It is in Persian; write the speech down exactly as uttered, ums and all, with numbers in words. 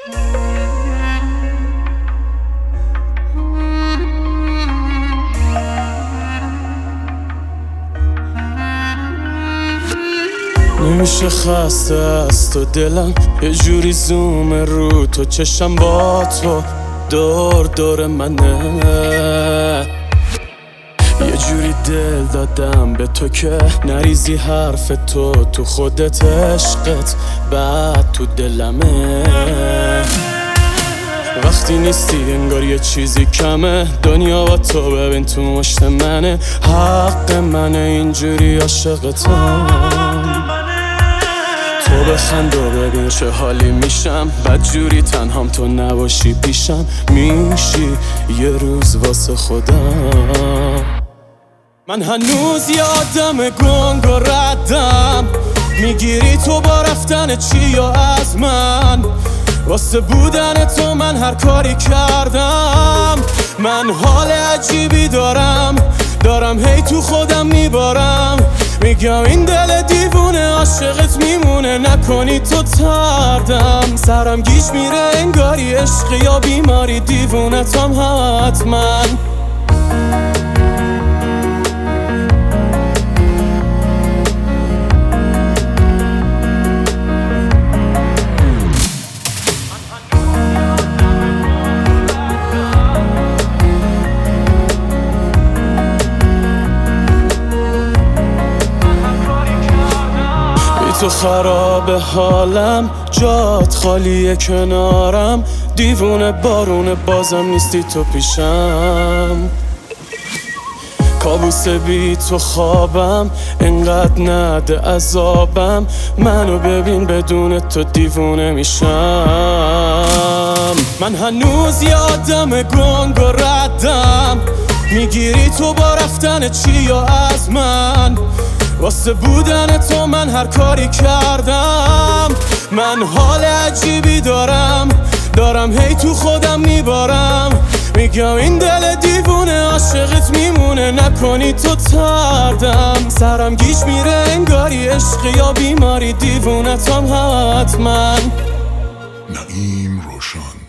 نمیشه خسته از تو دلم، یه جوری زوم رو تو چشم با تو دور دور منه. یه جوری دل دادم به تو که نریزی حرف تو تو خودت، عشقت بعد تو دلمه. وقتی نیستی انگار یه چیزی کمه، دنیا با تو ببین تو مشت منه. حق منه اینجوری عاشقتم، تو بخند و ببین چه حالی میشم. بدجوری تنهام تو نباشی پیشم، میشی یه روز واسه خودم. من هنوز یادم گنگ و ردم، میگیری تو با رفتن چی یا از من. واسه بودن تو من هر کاری کردم. من حال عجیبی دارم دارم هی تو خودم میبارم. میگم این دل دیوونه عاشقت میمونه، نکنی تو تردم. سرم گیج میره انگاری عشق یا بیماری، دیوونتم حتما. تو خراب حالم، جات خالیه کنارم. دیوونه بارونه بازم نیستی تو پیشم. کابوس بی تو خوابم، انقدر نده عذابم. منو ببین بدون تو دیوونه میشم. من هنوز یادم گنگ و ردم، میگیری تو با رفتن چی یا از من. واسه بودن تو من هر کاری کردم. من حال عجیبی دارم دارم هی تو خودم میبارم. میگم این دل دیوونه عاشقت میمونه، نکنی تو تردم. سرم گیج میره انگاری عشق یا بیماری، دیوونتم حتما. نعیم روشن.